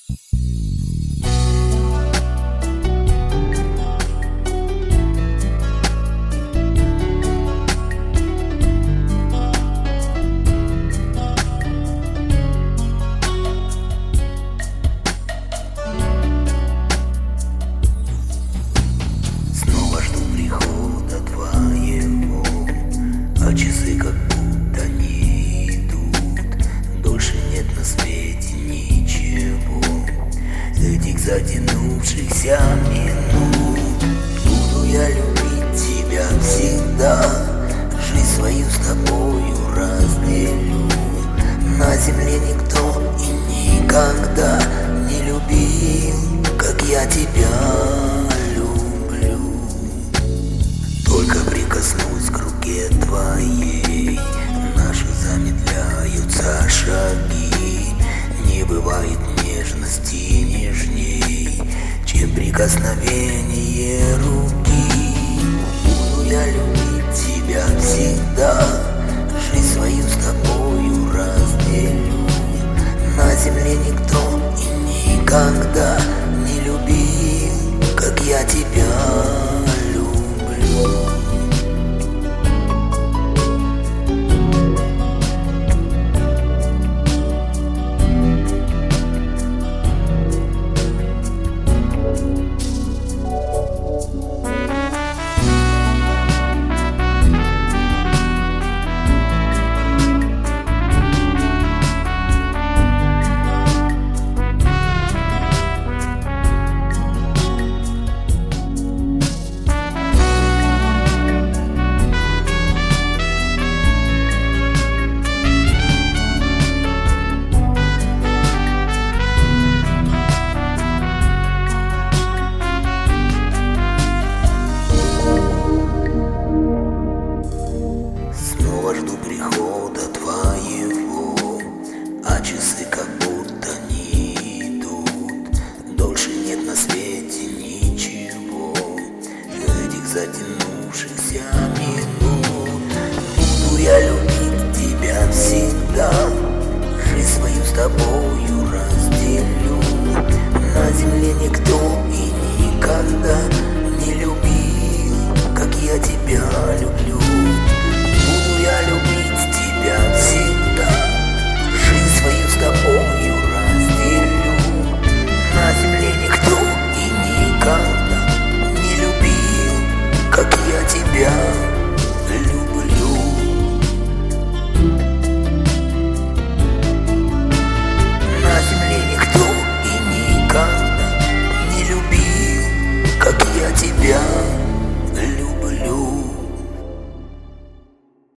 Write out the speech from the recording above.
А часы как будто не идут, дольше нет на свете ничего, этих затянувшихся минут. Буду я любить тебя всегда, жизнь свою с тобою разделю. На земле никто и никогда не любил, как я тебя люблю. Только прикоснусь к руке твоей, наши замедляются шаги. Не бывает нежности нежней, чем прикосновение руки. Буду я любить тебя всегда, жизнь свою с тобой